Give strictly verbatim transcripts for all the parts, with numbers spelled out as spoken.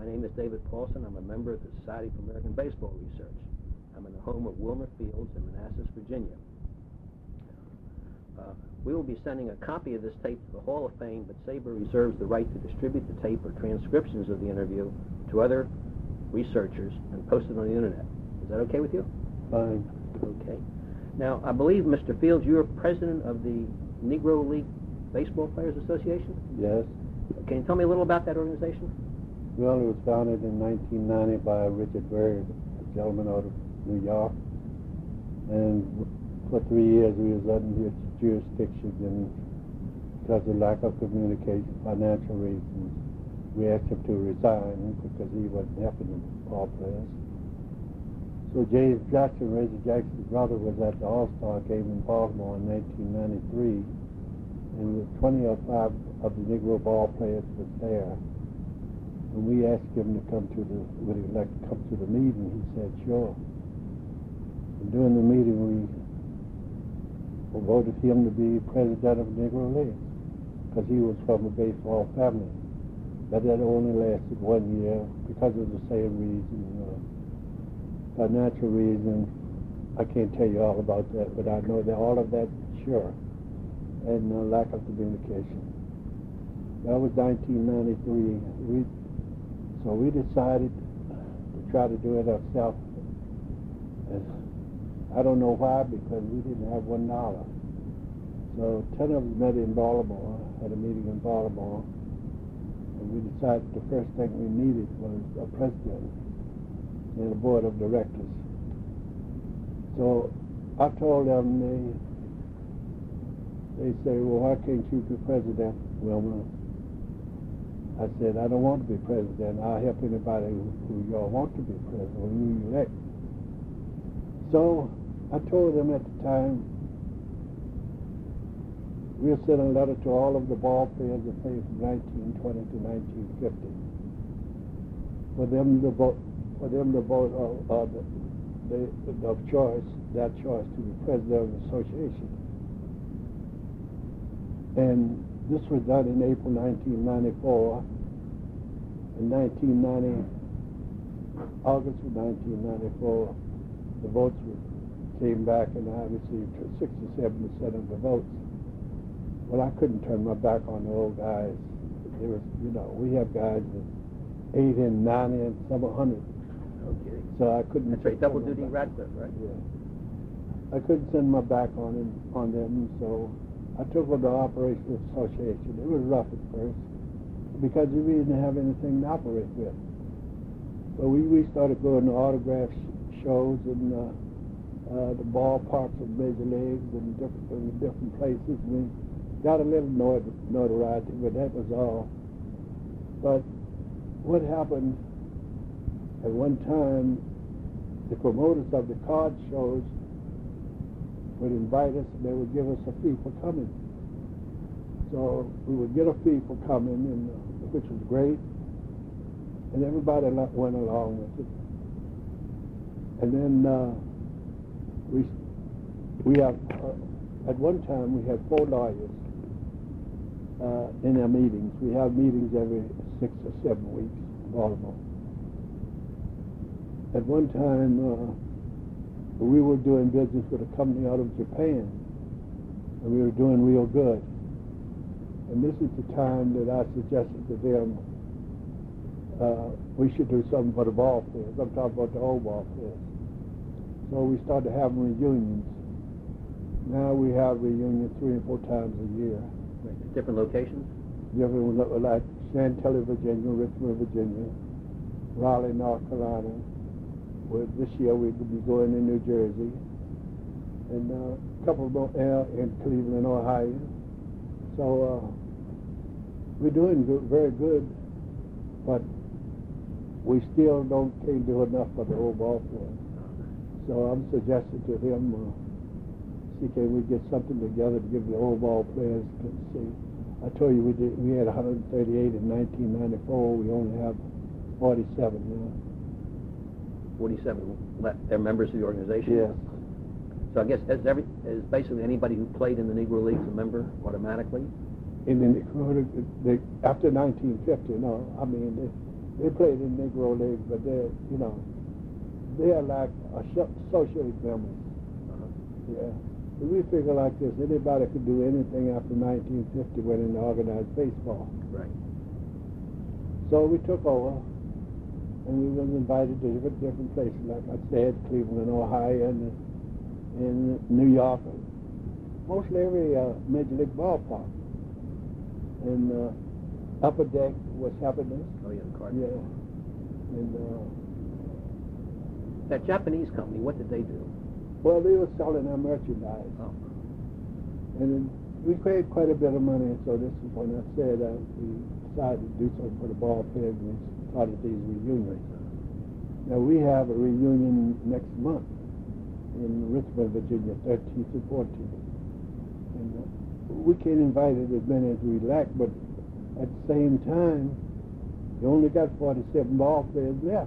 My name is David Paulson. I'm a member of the Society for American Baseball Research. I'm in the home of Wilmer Fields in Manassas, Virginia. Uh, we will be sending a copy of this tape to the Hall of Fame, but SABR reserves the right to distribute the tape or transcriptions of the interview to other researchers and post it on the internet. Is that okay with you? Fine. Okay. Now, I believe, Mister Fields, you're president of the Negro League Baseball Players Association? Yes. Can you tell me a little about that organization? Well, it was founded in nineteen ninety by Richard Byrd, a gentleman out of New York. And for three years we was under his jurisdiction, and because of lack of communication, financial reasons, we asked him to resign because he wasn't helping the ball players. So James Jackson, Reggie Jackson's brother, was at the All-Star game in Baltimore in nineteen ninety-three, and twenty-five of the Negro ball players was there. And we asked him to come to the, would he like to come to the meeting? He said, sure. And during the meeting, we voted him to be president of the Negro League, because he was from a baseball family. But that only lasted one year because of the same reason, uh, financial reason. I can't tell you all about that, but I know that all of that, sure, and uh, lack of communication. That was nineteen ninety-three. We, so we decided to try to do it ourselves. And I don't know why, because we didn't have one dollar. So ten of us met in Baltimore, had a meeting in Baltimore, and we decided the first thing we needed was a president and a board of directors. So I told them, they they say, well, why can't you be president, Wilmer? I said, I don't want to be president. I'll help anybody who, who y'all want to be president, who you elect. So I told them at the time, we'll send a letter to all of the ball players that played from nineteen twenty to nineteen fifty for them to vote, for them to vote uh, uh, the, the, of choice, that choice to be president of the association. And this was done in April nineteen ninety-four. In nineteen ninety, August of nineteen ninety-four, the votes were, came back, and I received sixty-seven percent of the votes. Well, I couldn't turn my back on the old guys. There was, you know, we have guys that eighty and ninety and some a hundred. Okay. So I couldn't. That's right, double duty Radcliffe, right? Yeah. I couldn't send my back on him, on them, so I took over the operations association. It was rough at first because we didn't have anything to operate with. But we, we started going to autograph sh shows in uh, uh, the ballparks of major leagues and different, in different places. We got a little not notoriety, but that was all. But what happened at one time, the promoters of the card shows would invite us, and they would give us a fee for coming. So we would get a fee for coming, and uh, which was great, and everybody went along with it. And then uh, we we have uh, at one time we had four lawyers uh, in our meetings. We have meetings every six or seven weeks in Baltimore. At one time. Uh, We were doing business with a company out of Japan, and we were doing real good. And this is the time that I suggested to them uh, we should do something for the ball players. I'm talking about the old ball players. So we started having reunions. Now we have reunions three and four times a year. Different locations? Different, like Chantilly, Virginia, Richmond, Virginia, Raleigh, North Carolina. Well, this year we'll be going to New Jersey, and uh, a couple more uh, in Cleveland, Ohio. So uh, we're doing good, very good, but we still don't can't do enough for the old ball players. So I'm suggesting to him, uh, see, can we get something together to give the old ball players to see. I told you we did. We had one hundred thirty-eight in nineteen ninety-four. We only have forty-seven now. forty-seven left. They're members of the organization? Yes. So I guess as every, as basically anybody who played in the Negro League is a member automatically? In the, the, after nineteen fifty, no. I mean, they, They played in Negro League, but they're, you know, they are like associate members. Uh-huh. Yeah. But we figure like this, anybody could do anything after nineteen fifty when in organized baseball. Right. So we took over, and we were invited to different, different places, like I said, Cleveland, Ohio, and in New York, mostly every uh, major league ballpark. And uh, Upper Deck was Happiness. Oh, yeah, the Cardinals. Yeah. And uh, that Japanese company, what did they do? well, they were selling our merchandise. Oh. And then we paid quite a bit of money, so this is when I said uh, we decided to do something for the ball players, and we started these reunions. Now, we have a reunion next month in Richmond, Virginia, thirteenth and fourteenth. And uh, we can't invite as many as we like, but at the same time, you only got forty-seven ball players left.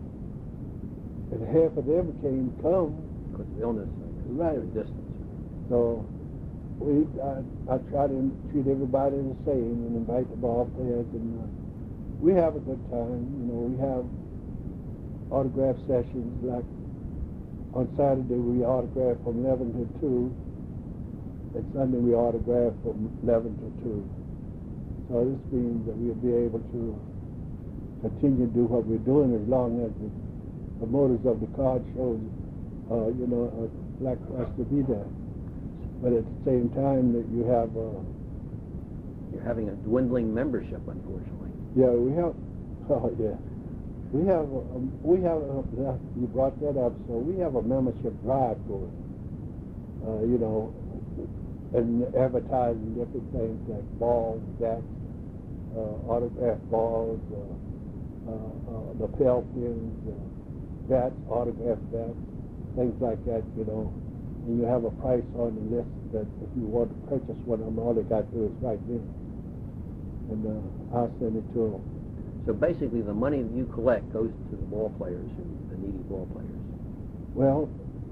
And half of them can't come. Because of illness, Right. or distance. So we, I, I try to treat everybody the same and invite the ball players, and uh, we have a good time. You know, we have autograph sessions. Like on Saturday, we autograph from eleven to two. And Sunday, we autograph from eleven to two. So this means that we'll be able to continue to do what we're doing as long as the promoters of the card shows, uh, you know, uh, like for us to be there. But at the same time, that you have, uh, You're having a dwindling membership, unfortunately. yeah, we have, oh yeah, we have, um, we have, uh, you brought that up, so we have a membership drive going. Uh, you know, and advertising different things like balls, bats, uh, autograph balls, uh, uh, uh, lapel pins, uh, bats, autograph bats, things like that, you know. And you have a price on the list that if you want to purchase one of them, all they got to do is right there. And uh, I'll send it to them. So basically, the money that you collect goes to the ball players and the needy ball players. Well,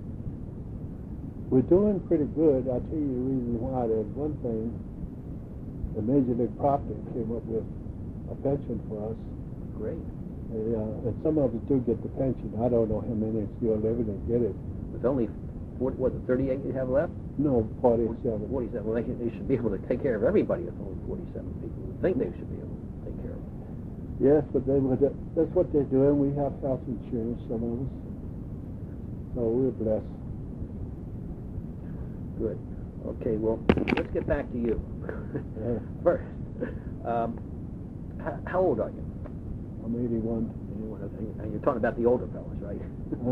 we're doing pretty good. I'll tell you the reason why. There's one thing. The Major League Property came up with a pension for us. Great. And, uh, and some of us do get the pension. I don't know how many are still living and get it. With only, forty, what, the thirty-eight you have left? No, forty-seven. forty-seven. Well, they, should- they should be able to take care of everybody if only forty-seven people would think they should be able to take care of them. Yes, but they would, that's what they're doing. We have health insurance, some of us. So we're blessed. Good. Okay, well, let's get back to you. Yeah. First, um, how, how old are you? I'm eighty-one. Anyone- And you're talking about the older fellas, right?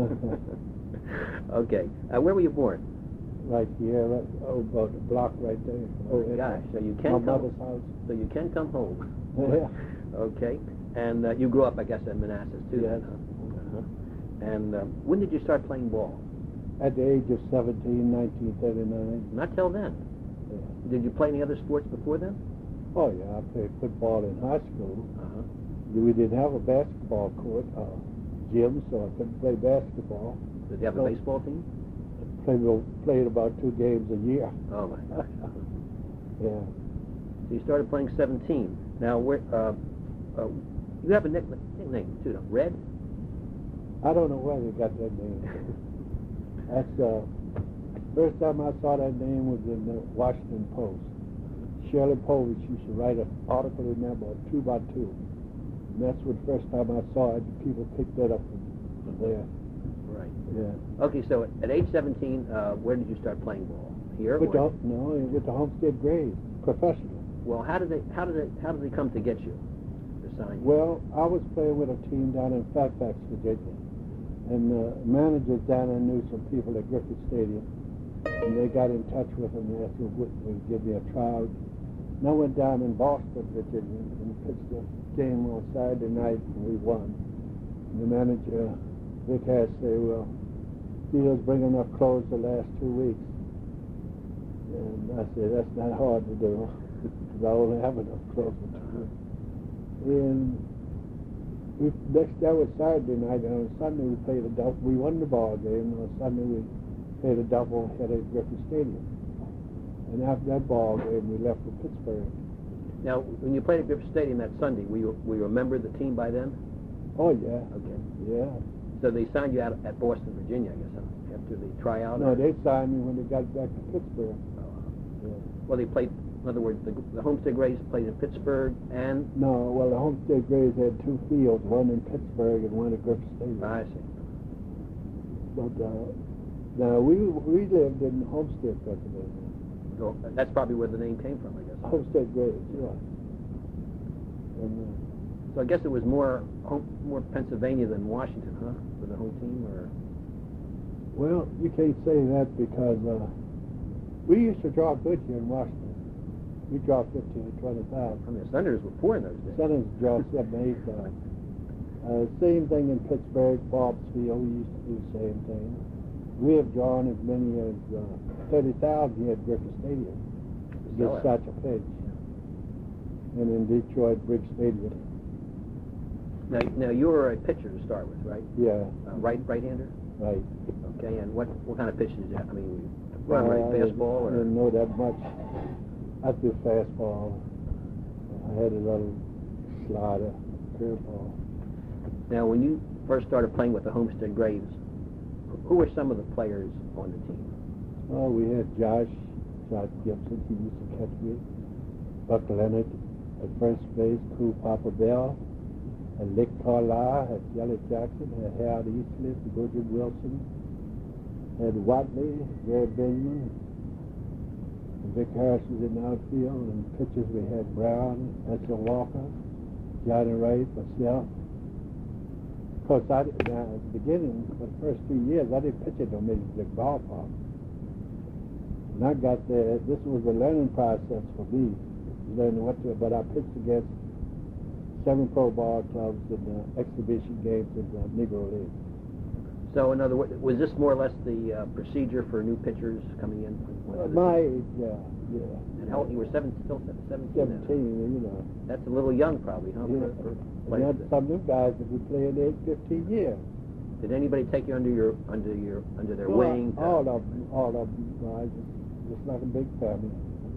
Okay. Uh, where were you born? Right here, right, oh, about the block right there. Oh, gosh. So you can My come. mother's house. So you can come home. Yeah. Okay. And uh, you grew up, I guess, in Manassas too. Yes. Then, huh? Uh-huh. And um, when did you start playing ball? At the age of seventeen, nineteen thirty-nine. Not till then. Yeah. Did you play any other sports before then? Oh, yeah, I played football in high school. Uh-huh. We didn't have a basketball court, uh, gym, so I couldn't play basketball. Did you have a So- baseball team? Played, played about two games a year. Oh, my gosh. Yeah. So you started playing seventeen. Now, where, uh, uh, you have a nick- nickname, too, don't you? Red? I don't know where they got that name. That's uh, first time I saw that name was in the Washington Post. Shirley Povich used to write an article in there about two by two. And that's what first time I saw it. People picked that up from, from there. Right. Yeah. Okay, so at, at age seventeen, uh, where did you start playing ball? Here? With the, or- no, with the Homestead Grays, professional. Well, how did they, how did they, how did they come to get you? To sign you? Well, I was playing with a team down in Fairfax, Virginia. And the managers down there knew some people at Griffith Stadium. And they got in touch with them and asked them would they give me a trial. And I went down in Boston, Virginia, and pitched a game on Saturday night, and we won. And the manager, Vic Hass, said, well, he was bringing enough clothes the last two weeks. And I said, that's not hard to do, because I only have enough clothes for two weeks. And we, next that was Saturday night, and on Sunday we played a double. We won the ball game, and on Sunday we played a double head at Griffith Stadium. And after that ball game, we left for Pittsburgh. Now, when you played at Griffith Stadium that Sunday, were you, were you a member of the team by then? Oh, yeah. Okay. Yeah. So they signed you out at Boston, Virginia, I guess, huh? After the tryout? No, or- they signed me when they got back to Pittsburgh. Oh, Yeah. well, they played, in other words, the, the Homestead Grays played in Pittsburgh and... No, well, the Homestead Grays had two fields, one in Pittsburgh and one at Griffith Stadium. I see. But uh, now we we lived in Homestead, Pennsylvania. So that's probably where the name came from, I guess. Homestead Grays, yeah. And, uh, So I guess it was more home, more Pennsylvania than Washington, huh? For the home team, or... well, you can't say that because uh, we used to draw good here in Washington. We draw fifteen to twenty-five. I mean, the Senators were poor in those days. Senators draw seven, eight. Uh, uh, same thing in Pittsburgh, Bob's Field. We used to do the same thing. We have drawn as many as uh, thirty thousand here at Griffith Stadium against Sellout. Satchel Paige. And in Detroit, Briggs Stadium. Now, now you were a pitcher to start with, right? Yeah, Uh, right, right-hander. right. Okay, and what what kind of pitches did you have? I mean, Well, right I fastball, didn't, I or didn't know that much. I threw fastball. I had a little slider, curveball. now when you first started playing with the Homestead Grays, who were some of the players on the team? Well, we had Josh, Josh Gibson. He used to catch me. Buck Leonard at first base, Crew Papa Bell, and Lick Carlisle, had Jelly Jackson, had Harold Eastlip, Goodwin Wilson, had Watley, Gary Benjamin, and Vic Harris was in the outfield, and pitchers we had Brown, Esther Walker, Johnny Wright, myself. Of course, I, now, at the beginning, for the first three years, I didn't pitch at no major league ballpark. When I got there, this was a learning process for me, learning what to, but I pitched against seven pro ball clubs and uh, exhibition games in the Negro League. So, in other words, was this more or less the uh, procedure for new pitchers coming in? Uh, my age, yeah, yeah. And how old, you were seven, still se- seventeen? then? seventeen, you know. That's a little young, probably, huh? Yeah. For, for And players had that- some of them guys that been playing there fifteen years. Did anybody take you under your under your under their Well, wing? to- all of them, all of them. Uh, just, just like a big family.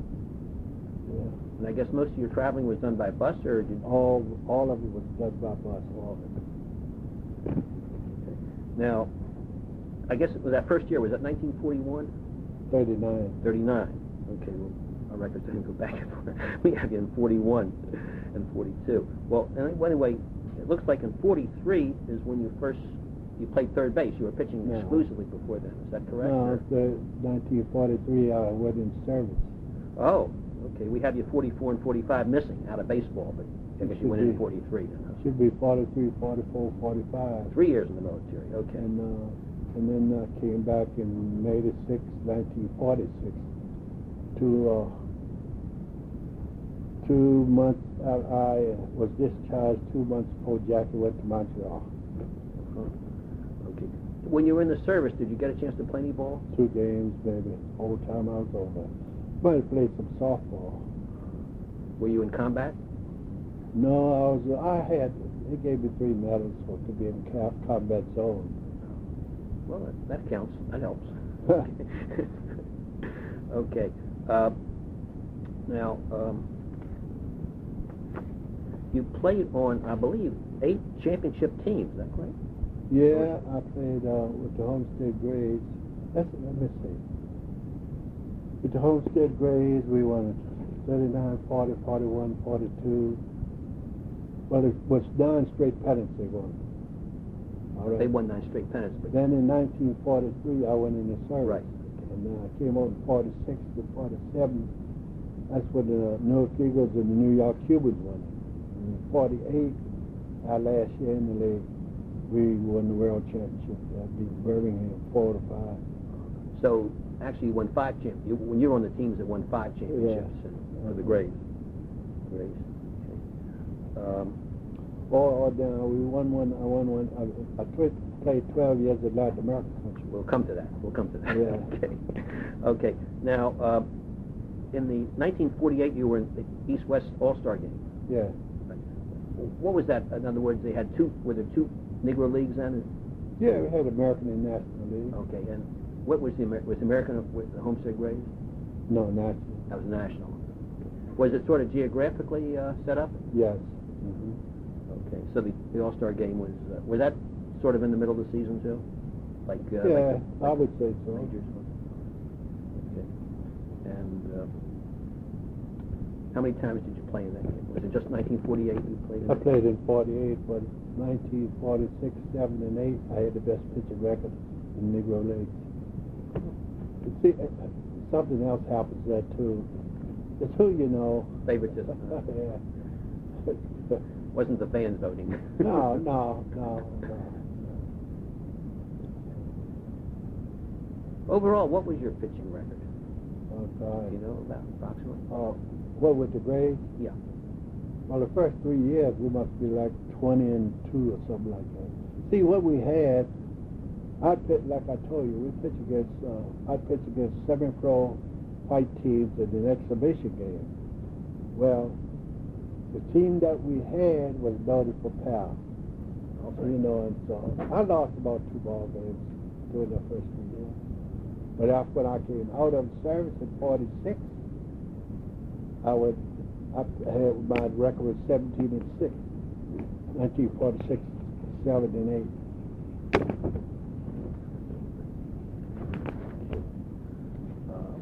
Yeah. And I guess most of your traveling was done by bus, or did All, all of it was done by bus. all of it? Now, I guess it was that first year, was that nineteen forty-one? thirty-nine. thirty-nine. Okay, well, our records didn't go back and forth. We have you in forty-one and forty-two. Well, and anyway, it looks like in forty-three is when you first, you played third base. You were pitching No. exclusively before then. Is that correct? No, or- the nineteen forty-three I went in service. Oh, okay. We have you forty-four and forty-five missing out of baseball, but I guess you Should went in be. forty-three then. huh? Should be forty-three, forty-four, forty-five. Three years in the military. Okay. And, uh, and then I came back in May the sixth, nineteen forty-six, to, uh, two months, uh, I was discharged two months before Jackie went to Montreal. Okay. When you were in the service, did you get a chance to play any ball? Two games, maybe, whole time I was over. But I played some softball. Were you in combat? No, I was, I had, they gave me three medals for to be in ca- combat zone. Well, that, that counts. That helps. Okay. Uh, now, um, you played on, I believe, eight championship teams. Is that correct? Yeah, I played uh, with the Homestead Grays. That's, let me see. With the Homestead Grays, we won thirty-nine, forty, forty-one, forty-two. Well, it was nine straight pennants they won. All right. They won nine straight pennants. But Then in nineteen forty-three, I went in the service. Right. And then I came on forty-six to forty-seven. That's when the Newark Eagles and the New York Cubans won. And in forty-eight, our last year in the league, we won the world championship. I beat Birmingham four to five. So, actually, you won five champ. You, when you were on the teams that won five championships Yeah. and, for the Grays. Grays. Okay. Um, Or, or down, we won one. I won one. I, I tw- played twelve years at Latin American country. We'll come to that. We'll come to that. Yeah. Okay. Okay. Now, uh, in the nineteen forty-eight, you were in the East-West All-Star game. Yeah. What was that? In other words, they had two. Were there two Negro leagues then? Yeah, we had American and National League. Okay. And what was the Amer- was the American with the Homestead Grays? No, National. That was national. Was it sort of geographically uh, set up? Yes. Mm-hmm. Okay. Okay, so the, the All-Star game was, uh, was that sort of in the middle of the season too? Like, uh, Yeah, like the, I like would say so. Majors? Okay. And, uh, how many times did you play in that game? Was it just nineteen forty-eight you played in I that? played in forty-eight, but nineteen forty-six, seven, and eight, I had the best pitching record in Negro League. You see, uh, something else happens there too. It's who you know. Favoritism. huh? Yeah. Wasn't the fans voting? no, no, no, no. Overall, what was your pitching record? Oh, God. Do you know about approximately? Uh, what with the grades? Yeah. Well, the first three years, we must be like twenty and two or something like that. See, what we had, I pitch, like I told you, we pitch against, uh, I pitch against semi-pro fight teams in an exhibition game. Well, the team that we had was noted for power. Okay. You know, and so I lost about two ball games during the first three years. But after when I came out of service in forty-six, I would, I had, my record was seventeen and six. nineteen forty-six, seven and eight. Um,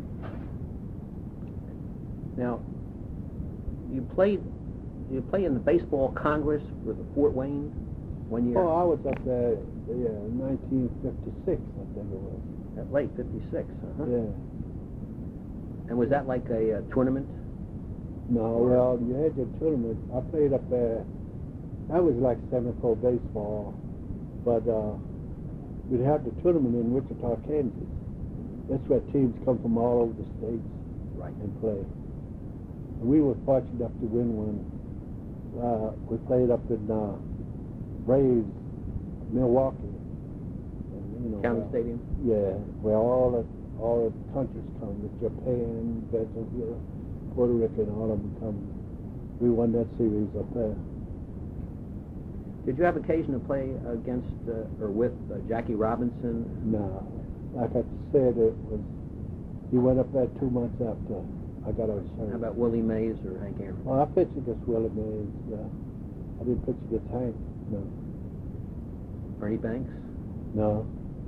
now, you played, you play in the baseball Congress with the Fort Wayne one year. Oh, I was up there, yeah, nineteen fifty-six, I think it was. At late fifty-six. Uh-huh. Yeah. And was that like a uh, tournament? No, well, you had your tournament. I played up there. That was like semi-pro baseball, but uh, we'd have the tournament in Wichita, Kansas. That's where teams come from all over the states, right, and play. And we were fortunate enough to win one. Uh, we played up in uh, Braves, Milwaukee. And, you know, County uh, Stadium. Yeah, where all the all the countries come, with Japan, Venezuela, Puerto Rico, and all of them come. We won that series up there. Did you have occasion to play against uh, or with uh, Jackie Robinson? No, like I said, it was. He went up there two months after I got out of service. How about Willie Mays or Hank Aaron? Well, I pitched against Willie Mays. Yeah, I didn't pitch against Hank. No, Ernie Banks? no,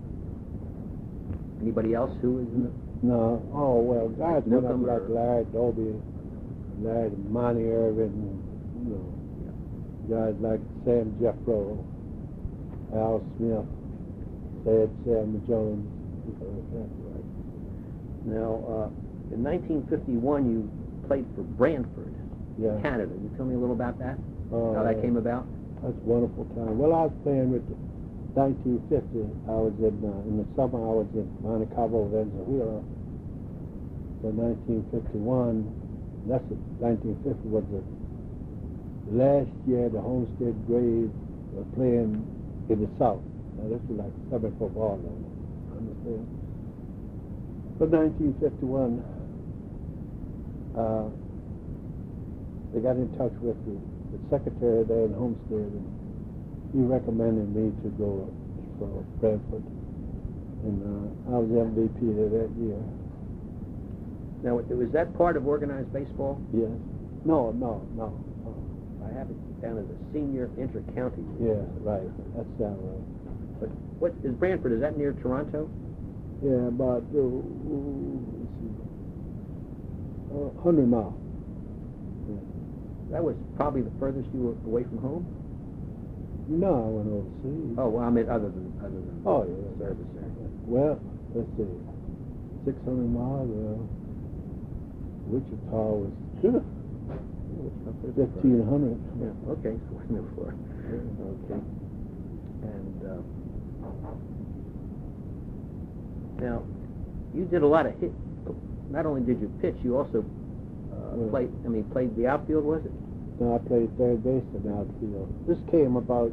Anybody else who was in the... no. Oh well, guys went up Newcomb like or- Larry Doby, Larry Monty Irvin, you know. Guys like Sam Jeffro, Al Smith, Ed Sam Jones. people like that. Right. Now, uh, in nineteen fifty-one, you played for Brantford, Yeah. Canada. You tell me a little about that? Uh, How that came about? That's a wonderful time. Well, I was playing with the nineteen fifty. I was in uh, in the summer. I was in Monte Carlo, Venezuela. For nineteen fifty-one, that's the, nineteen fifty was the last year the Homestead Braves were playing in the South. Now this was like seven football now. Understand? For nineteen fifty-one, uh, they got in touch with the, the secretary there in Homestead, and he recommended me to go for Brantford, and uh, I was M V P there that year. Now, was that part of organized baseball? Yes. No, no, no. no. I have it down as a senior inter-county. Yeah, right. That's that right. But what is Brantford? Is that near Toronto? Yeah, about uh, let's see, uh, hundred miles. That was probably the furthest you were away from home. No, I went overseas. Oh, well, I mean, other than other than Oh, yeah. service area. Well, let's see, six hundred miles. Well, Wichita was fifteen hundred. Yeah. Okay. So we're in for. Okay. And uh, now, you did a lot of hit. Not only did you pitch, you also uh, Yeah. played. I mean, played the outfield. Was it? No, I played third base in the outfield. This came about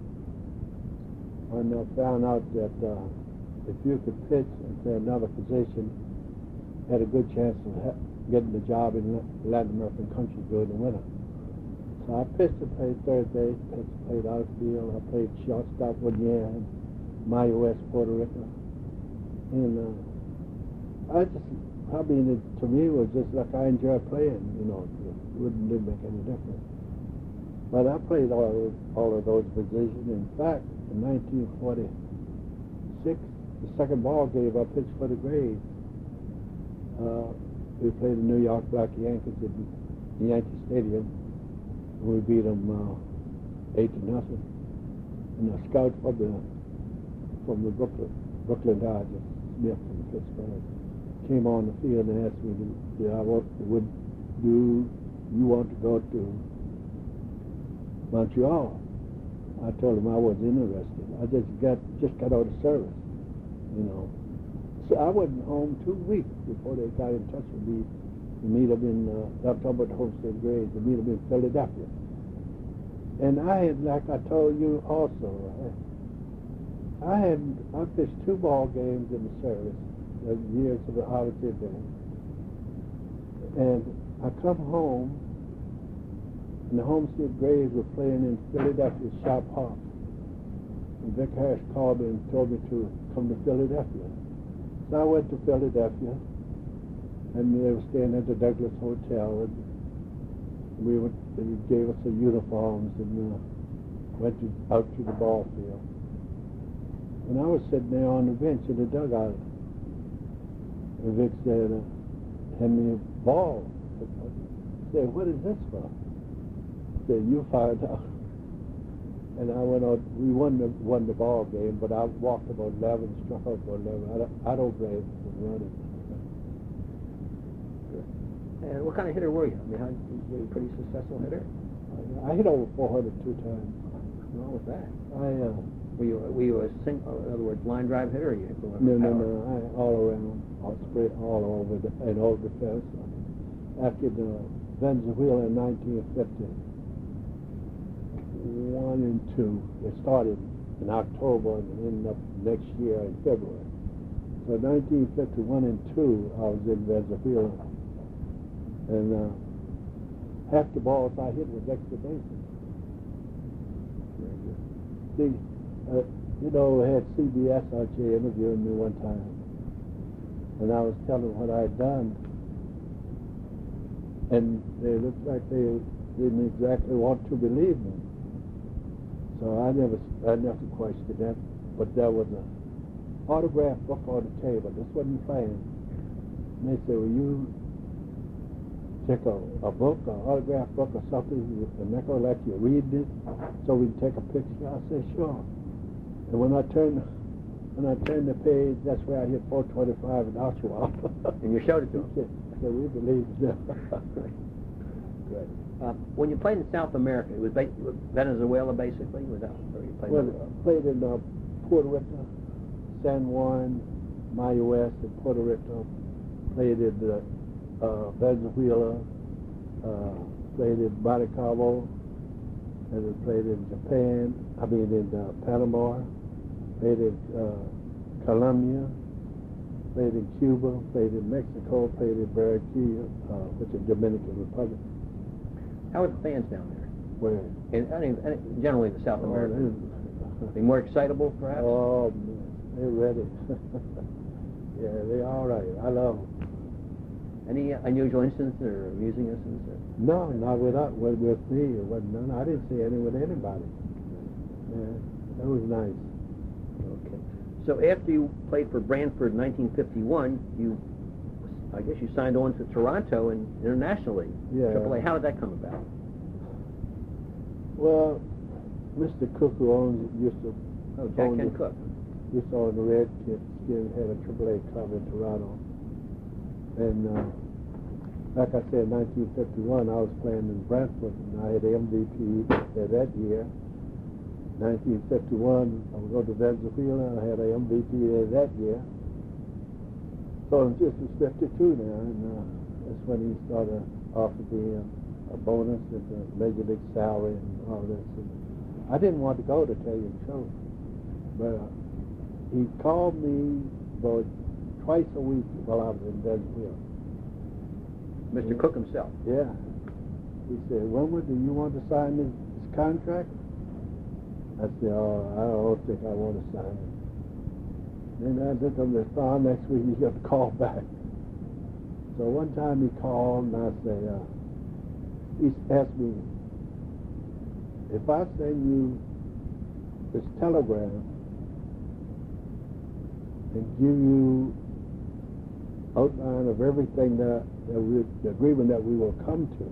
when I found out that uh, if you could pitch and play another position, had a good chance of ha- getting the job in Latin American countries during the winter. So I pitched and played third base, pitched, played outfield. I played shortstop one year in Mayo West, Puerto Rico. And uh, I just, probably, in it, to me, it was just like I enjoyed playing, you know. It wouldn't didn't make any difference. But I played all all of those positions. In fact, in nineteen forty-six, the second ball game I pitched for the Grays. Uh, we played the New York Black Yankees at the Yankee Stadium. And we beat them uh, eight to nothing. And a scout from the from the Brooklyn Brooklyn Dodgers, Smith from Pittsburgh, came on the field and asked me, "Do I want? Would do you want to go to Montreal?" I told him I wasn't interested. I just got just got out of service, you know. So I wasn't home two weeks before they got in touch with me to meet them in, uh, I'm talking about the Homestead Grays, to meet them in Philadelphia. And I had, like I told you also, I, I had, I pitched two ball games in the service, the years of the Holiday Day. And I come home, and the Homestead Grays were playing in Philadelphia, Sharp Hawks. And Vic Harris called me and told me to come to Philadelphia. So I went to Philadelphia, and they were staying at the Douglas Hotel, and we went, they gave us the uniforms and uh, went to, out to the ball field. And I was sitting there on the bench in the dugout, and Vic said, uh, "Hand me a ball." I said, "What is this for?" I said, "You find out." And I went on, we won the, won the ball game, but I walked about eleven, struck out about eleven. I don't, I don't blame him for running. And what kind of hitter were you? I mean, how, were you a pretty successful hitter? I, I hit over four hundred two times. What's wrong with that? I, uh, Were you, were you a sing, in other words, line drive hitter, or you hit the no, no, no, I, all around, all spread all over the, and all defense. After the Venezuela in nineteen fifty, one and two, they started in October and ended up next year in February. So nineteen fifty, one and two, I was in Venezuela. And uh, half the balls I hit was extra bases. See, uh, you know, I had C B S out here interviewing me one time, and I was telling them what I had done, and they looked like they didn't exactly want to believe me. So I never, I never questioned that. But there was an autograph book on the table. This wasn't playing. And they said, "Will you take a, a book, an autograph book or something, and they're going to let you read it so we can take a picture?" I said, "Sure." And when I turned when I turned the page, that's where I hit four twenty-five in Oshawa. And you showed it to them? I said, "We believe it." Good. Uh, when you played in South America, it was ba- Venezuela basically? Was that where you played? Well, I played in uh, Puerto Rico, San Juan, Mayaguez, and Puerto Rico. Played in uh, uh, Venezuela, uh, played in Maracaibo, and then played in Japan, I mean in uh, Panama, played in uh, Colombia, played in Cuba, played in Mexico, played in Barranquilla, uh, which is Dominican Republic. How are the fans down there? Where? In, I mean, generally in South Oh, America. they- Are they more excitable, perhaps? Oh, man, they're ready. Yeah, they're all right. I love them. Any unusual incidents or amusing incidents? Or? No, not with us, with, with me. It wasn't none. I didn't see any with anybody. Yeah, that was nice. Okay. So after you played for Brantford in nineteen fifty-one, you, I guess you signed on to Toronto and internationally. Yeah. Triple A. How did that come about? Well, Mister Cook, who owns used to Oh, Jack own Ken the, Cook. used to own the Red Skin, had a Triple A club in Toronto. And uh, like I said, nineteen fifty-one, I was playing in Brantford, and I had M V P there that year. nineteen fifty-one, I was going to Venezuela, I had an M V P there that year. So I'm just fifty-two now, and uh, that's when he started offering me a, a bonus and a major league salary and all this. And I didn't want to go, to tell you the truth, but uh, he called me about twice a week while I was in Venezuela. Mister Yeah. Cook himself. Yeah. He said, "Wilmer, do you want to sign this, this contract?" I said, "Oh, I don't think I want to sign it." Then I took him to phone next week. He got to call back. So one time he called and I said, uh, he asked me, if I send you this telegram and give you outline of everything that, that we, the agreement that we will come to,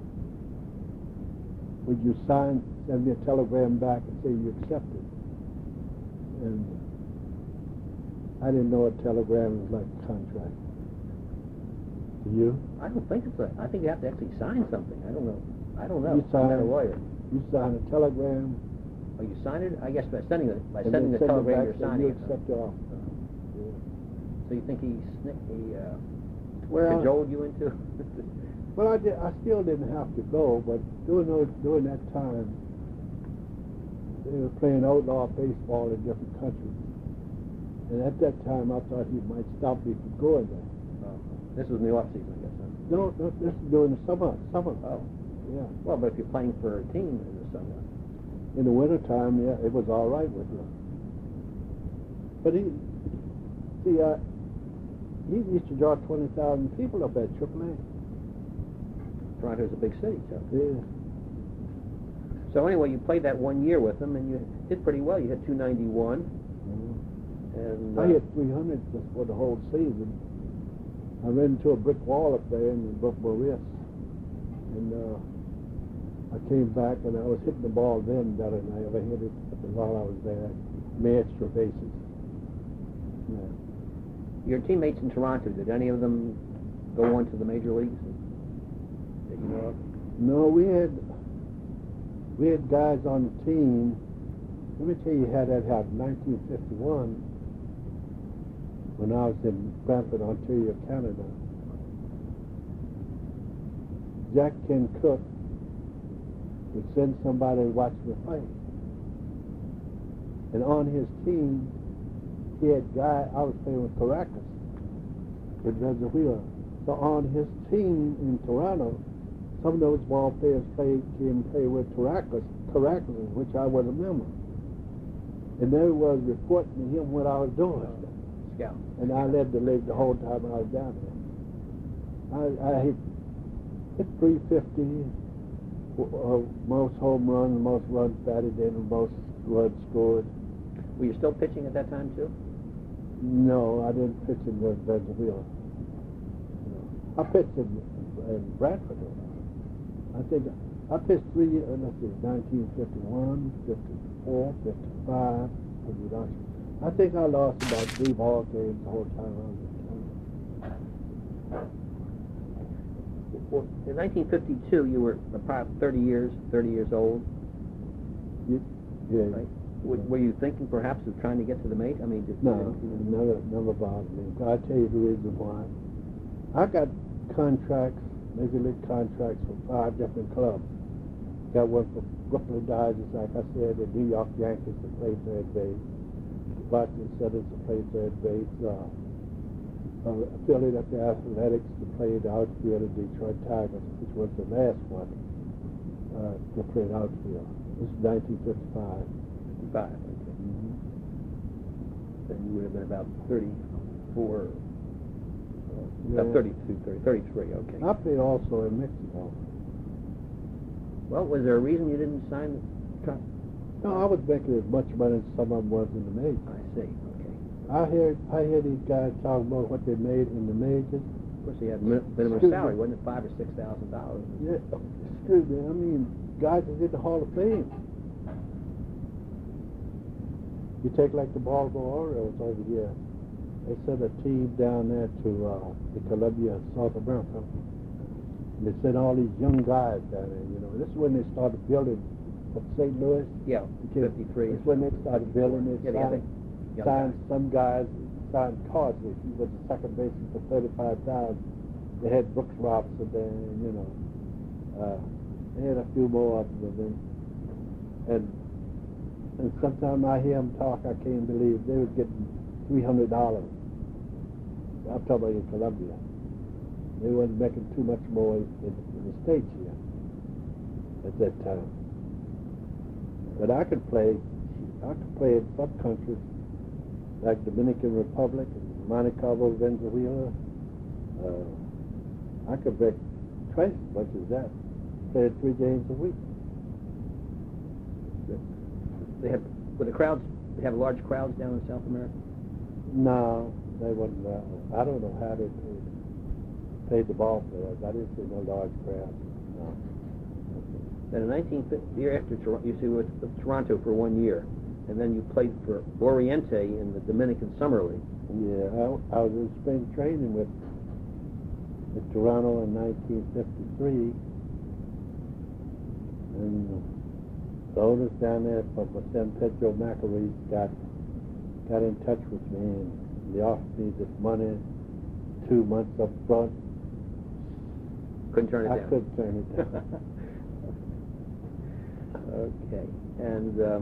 would you sign, send me a telegram back and say you accept it? And I didn't know a telegram was like a contract. Do you? I don't think it's a, I think you have to actually sign something. I don't know. I don't know. You I'm not a sign- lawyer. You sign a telegram. Oh, you sign it? I guess by sending it, by and sending the then send it telegram, back you're saying signing you it. accept the offer. Yeah. So you think he snick, he uh, Well, cajoled you into? well, I did. I still didn't have to go, but during those, during that time, they were playing outlaw baseball in different countries, and at that time, I thought he might stop me from going there. Oh, this was in the off season, I guess. Huh? No, no, this is during the summer. Summer. Oh, Yeah. well, but if you're playing for a team in the summer, In the wintertime, yeah, it was all right with him. But he, see, uh, he used to draw twenty thousand people up at Triple A. Toronto's a big city, so. Yeah. So anyway, you played that one year with him, and you did pretty well. You hit two ninety-one, and I uh, hit three hundred just for the whole season. I ran into a brick wall up there and broke my wrist. And uh, I came back and I was hitting the ball then better than I ever hit it while I was there. Made extra bases. Yeah. your teammates in Toronto, did any of them go on to the major leagues that you know of? No, we had we had guys on the team. Let me tell you how that happened. nineteen fifty-one, when I was in Brantford, Ontario, Canada, Jack Ken Cook would send somebody to watch me play. And on his team, he had guy, I was playing with Caracas, with Venezuela. So on his team in Toronto, some of those ball players played, came and played with Caracas, Caracas, which I was a member. And they was reporting to him what I was doing. Scout. And I led the league the whole time I was down there. I, I hit, hit three fifty, uh, most home runs, most runs batted in, and most runs scored. Were you still pitching at that time too? No, I didn't pitch in Venezuela. I pitched in, in Bradford. I think I pitched three, uh, let's see, nineteen fifty-one, fifty-four, fifty-five, I think I lost about three ball games the whole time I was in town. Well, in nineteen fifty-two, you were about thirty years, thirty years old. You, yeah. Right? Were, were you thinking perhaps of trying to get to the major? I mean, did, No, did, never, never bothered me. I'll tell you the reason why. I got contracts, major league contracts from five different clubs. Got one for Brooklyn Dodgers, like I said, the New York Yankees to play third base, Boston Celtics to play third base, uh, uh, Philadelphia Athletics to play the outfield, the Detroit Tigers, which was the last one uh, to play the outfield. This is nineteen fifty-five. fifty-five, okay. Mm-hmm. Then you would have been about thirty-four, uh, Yeah. about thirty-two, thirty, thirty-three, okay. I played also in Mexico. Well, was there a reason you didn't sign the contract? No, I was making as much money as some of them was in the majors. I see, okay. I hear I hear these guys talking about what they made in the majors. Of course, he had min- minimum Excuse me. salary, wasn't it five or six thousand dollars? Yeah, excuse me. I mean, guys is in the Hall of Fame. You take like the Baltimore Orioles over here. They sent a team down there to uh, the Columbia, South America. And they sent all these young guys down there. You know, this is when they started building up Saint Louis. Yeah, Okay, fifty-three. It's when they started building it. Yeah, they had signed, the young signed guys. some guys, signed Cosby. He was the second baseman for thirty-five thousand. They had Brooks Robinson there, you know. Uh, they had a few more of them. And and sometimes I hear them talk, I can't believe they was getting three hundred dollars. I'm talking about in Columbia. They wasn't making too much more in, in the States here at that time. But I could play, I could play in some countries like Dominican Republic, and Monte Carlo, Venezuela. Uh, I could make twice as much as that. Play three games a week. they have, were the crowds, they have large crowds down in South America? No, they wouldn't. Uh, I don't know how they paid, paid the ball players. I didn't see no large crowd. No. Then in nineteen fifty, the year after Tor- you see with Toronto for one year, and then you played for Oriente in the Dominican Summer League. Yeah, I, I was in spring training with, with Toronto in nineteen fifty-three, and the owners down there from San Pedro Macorís got got in touch with me, and they offered me this money two months up front. Couldn't turn it I down. couldn't turn it down. Okay, and uh,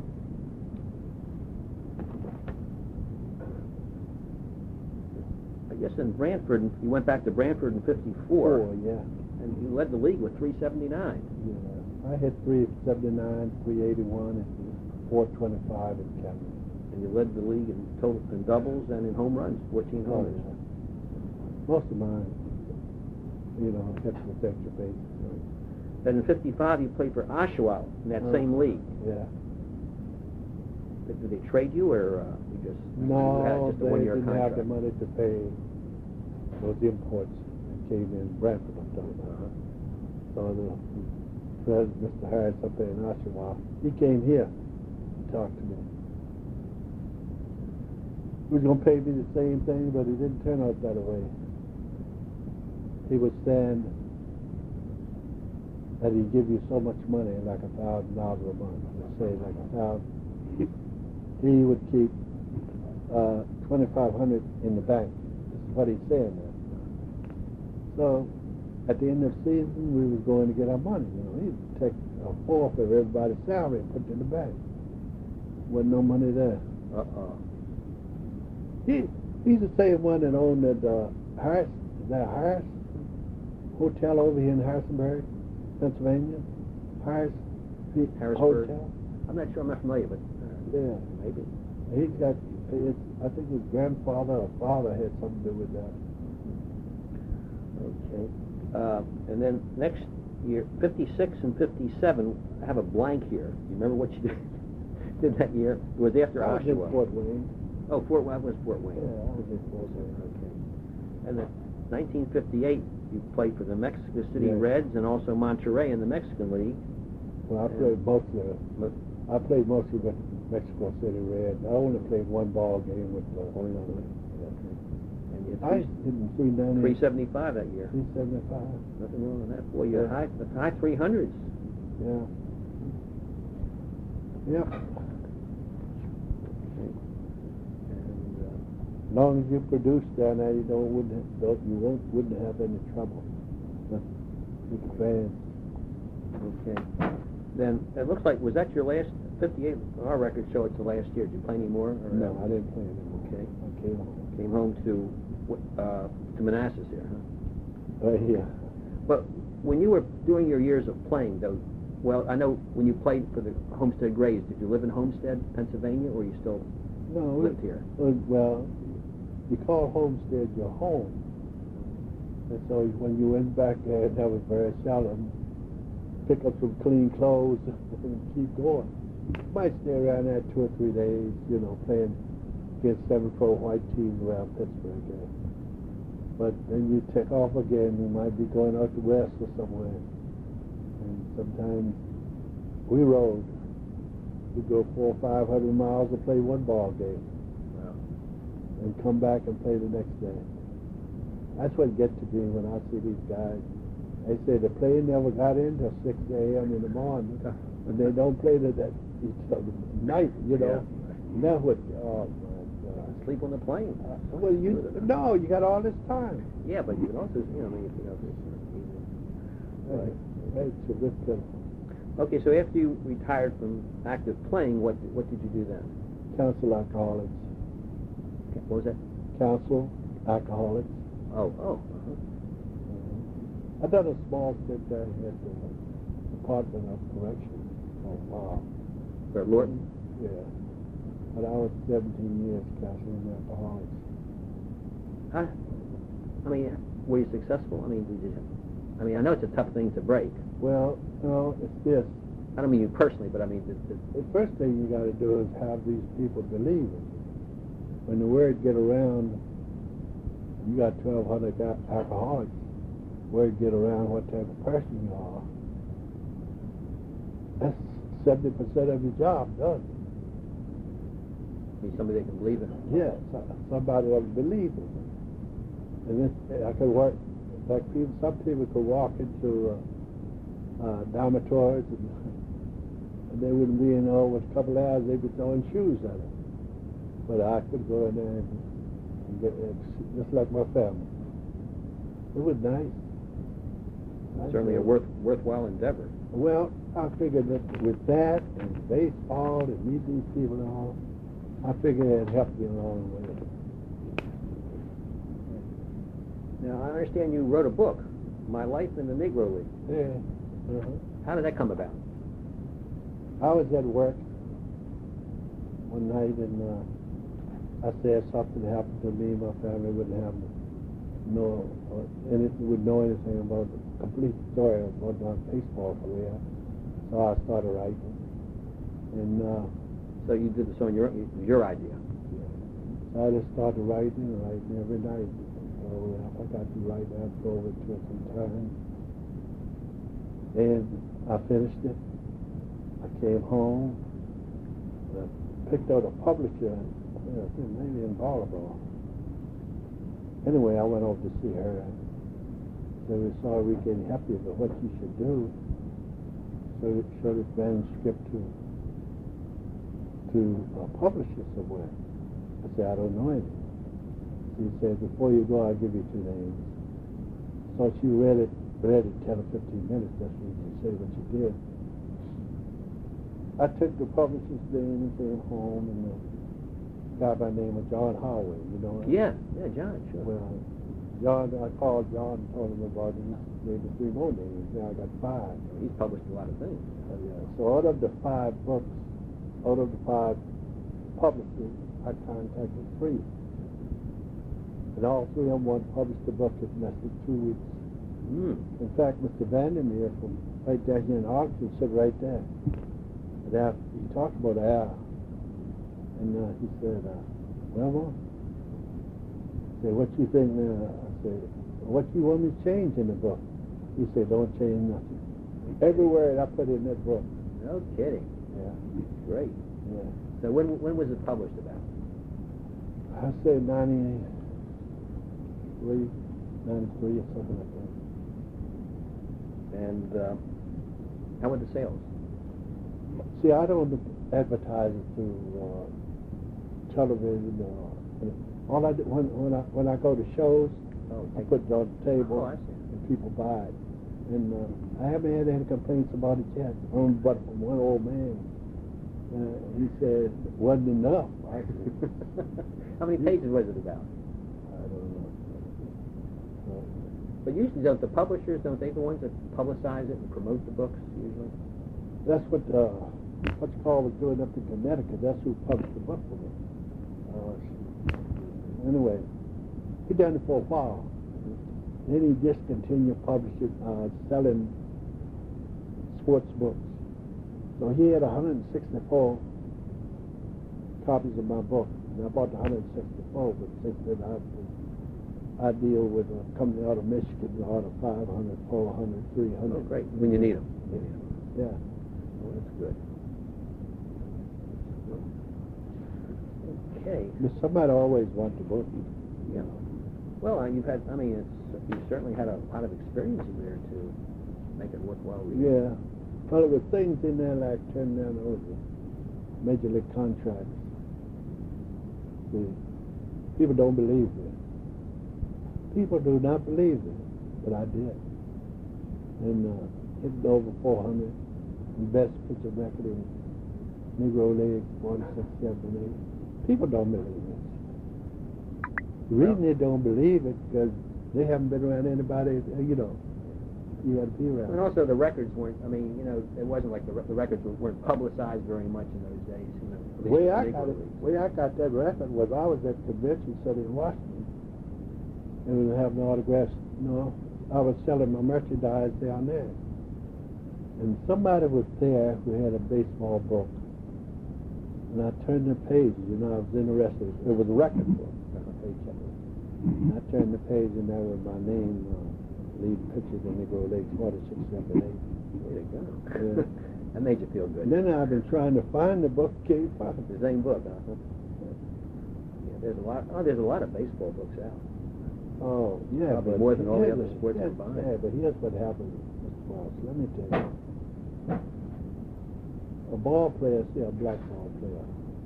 I guess in Brantford, you went back to Brantford in fifty-four, Oh, yeah. and you led the league with three seventy-nine. Yeah. I hit three seventy-nine, three eighty-one, and four twenty-five in Canada. And you led the league in total in doubles and in home runs, fourteen Oh, homers. yeah. Most of mine, you know, hit with extra base. Then in fifty-five, you played for Oshawa in that Oh. same league. Yeah. Did, did they trade you, or uh, you just you had No, just a they one-year didn't contract? have the money to pay those imports that came in Bradford, I'm talking about. So the president, Mister Harris up there in Oshawa, he came here and talked to me. He was going to pay me the same thing, but it didn't turn out that way. He was saying that he'd give you so much money, like a thousand dollars a month. Let's say like a thousand. He would keep uh, twenty-five hundred in the bank. This is what he's saying now. So at the end of the season, we was going to get our money. You know, he'd take a fourth of everybody's salary and put it in the bank. Wasn't no money there. Uh-uh. He he's the same one that owned that uh, Harris, is that Harris Hotel over here in Harrisonburg, Pennsylvania? Harris Harrisburg. Hotel. I'm not sure. I'm not familiar, but uh, Yeah. maybe. He's got, it's, I think his grandfather or father had something to do with that. Okay. Uh, and then next year, fifty-six and fifty-seven, I have a blank here. Do you remember what you did, did that year? It was after I was in Oshawa. Fort Wayne. Oh, Fort Wayne. was Fort Wayne. Yeah, I was in Fort Wayne. Okay. And then nineteen fifty-eight, you played for the Mexico City Yes. Reds and also Monterrey in the Mexican League. Well, I Yeah. played both there. But I played mostly with Mexico City Red. I only played one ball game with the only one. And you I had didn't three ninety. three seventy-five that year. Three seventy five. Nothing wrong with that. Boy, you're Yeah. high, the high three hundreds. Yeah. Yep. And uh, As long as you produce down there, you don't wouldn't have, don't, you won't wouldn't have any trouble with with the fans. okay. Then it looks like, was that your last fifty-eight? Our records show it's the last year. Did you play any more? Or No, I didn't play anymore. Okay. I came home. Came home to uh, to Manassas here, huh? Right here. But when you were doing your years of playing, though, well, I know when you played for the Homestead Grays, did you live in Homestead, Pennsylvania, or you still No, lived here? Uh, well, you call Homestead your home. And so when you went back there, that was very seldom. Pick up some clean clothes and keep going. Might stay around there two or three days, you know, playing against seven pro white teams around Pittsburgh. Yeah. But then you take off again. You might be going out to west or somewhere. And sometimes we rode. We go four or five hundred miles to play one ball game. Wow. And come back and play the next day. That's what gets to me when I see these guys. They say the plane never got in till six a.m. in the morning, and they don't play to that each other night, you know. Now what? Oh my God! Sleep on the plane. Uh, well, you no, you got all this time. Yeah, but you can also, you know, I mean, you know, this Right. It's a good thing. Okay, so after you retired from active playing, what what did you do then? Council alcoholics. What was that? Council alcoholics. Oh, oh. Uh-huh. I've done a small stint there at the Department of Corrections. Oh wow. For Lorton? Yeah. But I was seventeen years counseling alcoholics. Huh? I mean, were you successful? I mean, did you? I mean, I know it's a tough thing to break. Well, no, it's this. I don't mean you personally, but I mean the, the, The first thing you got to do is have these people believe it. When the word get around, you got twelve hundred alcoholics. Word get around what type of person you are. That's seventy percent of your job done. be somebody they can believe in. Yeah, so- somebody that believe it. And this, I could work, like people, some people could walk into uh, uh, dormitories and, and they wouldn't be in there with a couple of hours, they'd be throwing shoes at it. But I could go in there and, and get it, just like my family. It was nice. Certainly a worth, worthwhile endeavor. Well, I figured that with that and baseball and meet these people and all, I figured it'd help you along the way. Now, I understand you wrote a book, My Life in the Negro League. Yeah. Uh-huh. How did that come about? I was at work one night and uh, I said something happened to me, my family wouldn't have no, uh, and it would know anything about the complete story of what my baseball career. So I started writing. And uh, So you did this on your your idea. so I just started writing and writing every night. So if I got to write, I'd go over to it sometimes. And I finished it. I came home. I picked out a publisher, uh, maybe in Baltimore. Anyway, I went over to see her. So we saw we can help you, but what you should do, so show this manuscript to to uh, publish it somewhere. I said, I don't know anything. She said, before you go, I'll give you two names. So she read it, read it ten or fifteen minutes, that's what she said what she did. I took the publisher's name and came home, and the guy by the name of John Howard, you know? Yeah, yeah, John, sure. Well, John, I called John and told him about it. He gave me three more names. Now I got five. He's published a lot of things. Uh, yeah. So out of the five books, out of the five publishers, I contacted three. And all three of them want to publish the book in less than two weeks. Mm. In fact, Mister Vandermeer from right down here in Arlington said right there. And after he talked about Al, and uh, he said, uh, well, Mom, said, what you think now? I said, what you want me to change in the book? He said, don't change nothing. Every word I put in that book. No kidding. Yeah. Great. Yeah. So when when was it published about? I say ninety-three, ninety-three or something like that. And uh, how were the sales? See, I don't advertise it through uh, television or all I do when when I when I go to shows, Oh, I take- put it on the table Oh, I see. and people buy it. And uh, I haven't had any complaints about it yet. Um, but from one old man, uh, he said it wasn't enough. I said, How many pages was it about? I don't know. Uh, But usually, don't the publishers, don't they the ones that publicize it and promote the books usually? That's what uh, what you call was doing up in Connecticut. That's who published the book for me. Uh, anyway, he done it for a while. Then he discontinued publishing, uh, selling sports books. So he had one hundred sixty-four copies of my book. And I bought the one hundred sixty-four, but since then I, I deal with a company out of Michigan, out of five hundred, four hundred, three hundred. Oh, great. When you need them. Yeah. Oh, that's good. Okay. But somebody always wants the book. Yeah. Well, uh, you've had, I mean, it's, you certainly had a lot of experience in there to make it worthwhile reading. Yeah. Well, there were things in there like turning down those major league contracts. See, people don't believe me. People do not believe me, but I did. And uh, hitting over four hundred, the best pitcher record in Negro League, forty-six, seven, eight. People don't believe it. The reason they don't believe it because they haven't been around anybody, uh, you know, you got to be around. And also the records weren't, I mean, you know, it wasn't like the, re- the records weren't publicized very much in those days, you know. at The least way in I Negro got it, Leagues. way I got that record was I was at the convention center in Washington, and we were having autographs. You know, I was selling my merchandise down there, and somebody was there who had a baseball book. And I turned the pages, you know, I was interested. It was a record book. And I turned the page, and there was my name, uh, lead pictures in Negro Lakes, forty-six, seven, eight. There you go. Yeah. That made you feel good. And then I've been trying to find the book, can't find it. The same book, huh? Yeah, there's a lot. Oh, there's a lot of baseball books out. Oh, yeah. Probably but more than all the here's- other sports here's- combined. Yeah, but here's what happens, Mister Wells. Let me tell you. A ball player, say a black ball player,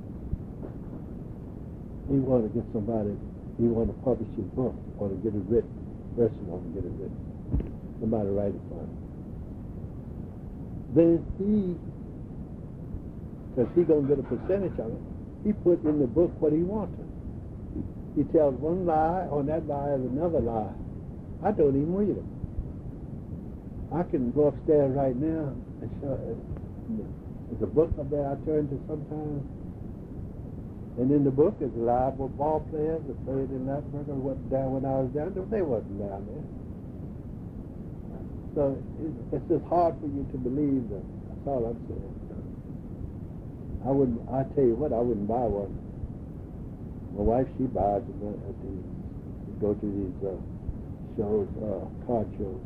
he want to get somebody, he want to publish his book, or to get it written. First he want to get it written. Somebody write it for him. Then he, because he going to get a percentage of it, he put in the book what he wanted. He tells one lie, on that lie is another lie. I don't even read them. I can go upstairs right now and show it. There's a book up there I turn to sometimes. And in the book is a lie about ball players that played in Lappberg or what down when I was down there. They wasn't down there. So it, it's just hard for you to believe that. That's all I'm saying. I wouldn't, I tell you what, I wouldn't buy one. My wife, she buys them at the, go to these uh, shows, uh, card shows.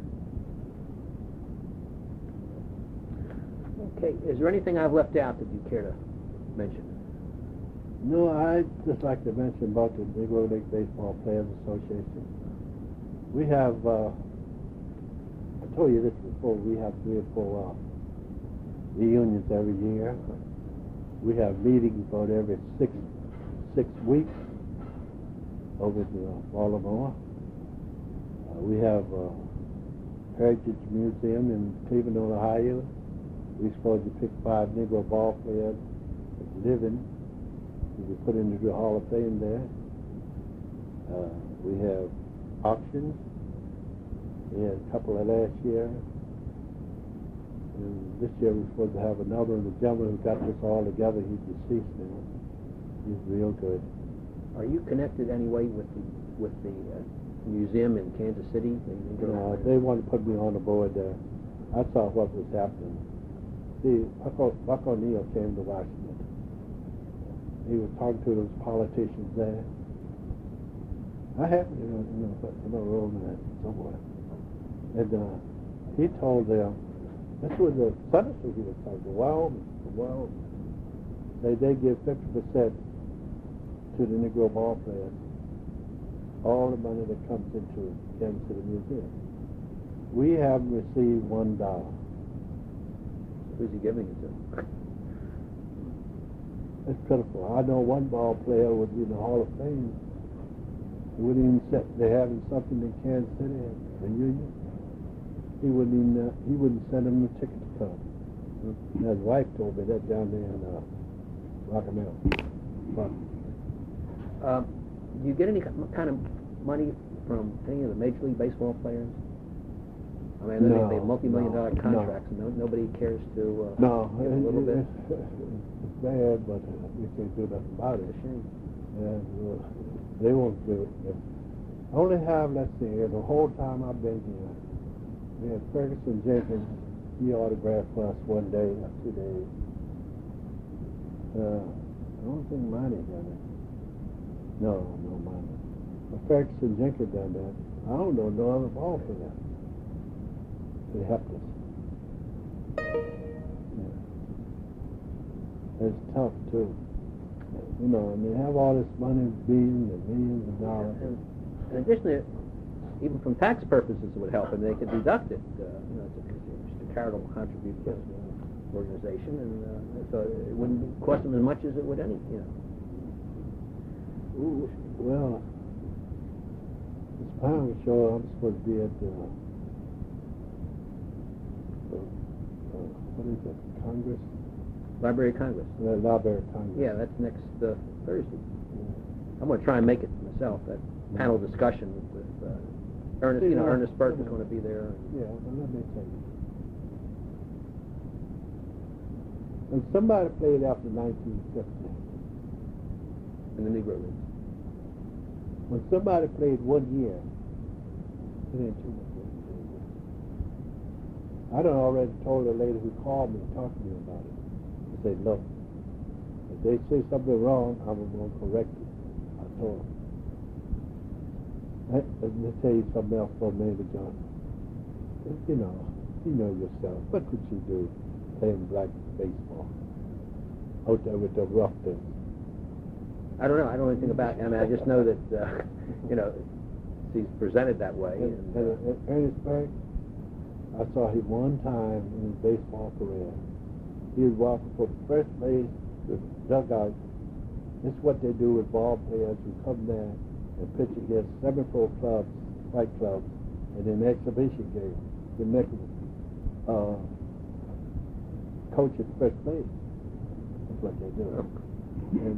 Okay. Is there anything I've left out that you care to mention? No, I'd just like to mention about the Negro League Baseball Players Association. We have, uh, I told you this before, we have three or four uh, reunions every year. We have meetings about every six six weeks over in uh, Baltimore. Uh, we have uh, Heritage Museum in Cleveland, Ohio. We're supposed to pick five Negro ball players living to be put into the Hall of Fame there. Uh, we have auctions. We had a couple of last year. And this year we're supposed to have another, and the gentleman who got this all together, he's deceased now. He's real good. Are you connected anyway with the with the uh, museum in Kansas City? They, they Uh, they want to put me on the board there. I saw what was happening. See, Buck, O- Buck O'Neill came to Washington. He was talking to those politicians there. I happened to know, you know, in a room there somewhere. And uh, he told them, this was a senator he was talking to, Wyoming, Wyoming. They, they give fifty percent to the Negro ball players, all the money that comes into Kansas City Museum. We haven't received one dollar. Who's he giving it to? It's pitiful. I know one ball player would be in the Hall of Fame. He wouldn't even set, they're having something in Kansas City, a reunion. He wouldn't even, uh, he wouldn't send him a ticket to come. And his wife told me that down there in uh, Rocky Mountain. Um, do you get any kind of money from any of the Major League Baseball players? I mean, I know No, they have multi-million no, dollar no. contracts, and no, nobody cares to uh, No, give it, a little bit. it's, it's bad, but uh, we can't do nothing about it. It's a shame. And uh, they won't do it. I only have, let's see, the whole time I've been here, we had Ferguson Jenkins, he autographed for us one day, or two days. Uh, I don't think Monty done it. No, no Monty. But Ferguson Jenkins done that. I don't know no other ball for that. They helped us. Yeah. It's tough too. You know, and they have all this money, billions and millions of dollars. And, and additionally, even from tax purposes, it would help, and they could deduct it. Uh, you know, it's a, it's a charitable contribution to the organization, and uh, so it wouldn't cost them as much as it would any. You know. Ooh, well, this pound show I'm supposed to be at the uh, uh, what is it, Congress? Library of Congress. The Library of Congress. Yeah, that's next uh, Thursday. I'm going to try and make it myself. That panel discussion with uh, Ernest. You know, Yeah. Ernest Burke is going to be there. Yeah, but let me tell you. When somebody played after nineteen fifty, In the Negro League. when somebody played one year, it ain't too much. I done already told the lady who called me and talked to me about it. I said, look, if they say something wrong, I'm going to correct it. I told them. Let me tell you something else for Major John. You know, you know yourself. What could you do playing black baseball out there with the rough things? I don't know. I don't know anything about it. I mean, I just know that, uh, you know, he's presented that way. And, And, and, uh, and Ernestburg, I saw him one time in his baseball career. He was walking from first base to dugout. This is what they do with ball players who come there and pitch against seven pro clubs, white clubs, in an exhibition game. The next uh, coach at first base. That's what they do. And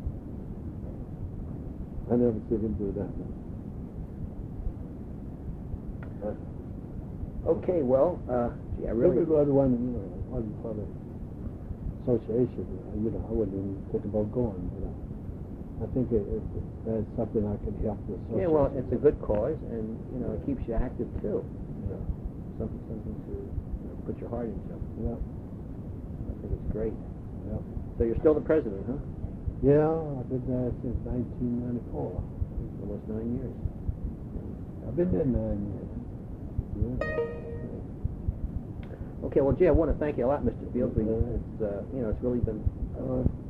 uh, I never seen him do that. Uh, okay, well, uh, gee, I really... If it was one, you know, one for the association, you know, I wouldn't even think about going, but I, I think it, it, that's something I can help the association. Yeah, well, it's a good cause, and, you know, it keeps you active, too. Yeah. Something, something to you know, put your heart into. Yeah. I think it's great. Yeah. So you're still the president, huh? Yeah, I've been there since nineteen ninety-four. Almost nine years. I've been there nine years. Yeah. Okay, well, gee, I want to thank you a lot, Mister Fields. We, Yeah. it's, uh, you know, it's really been Uh,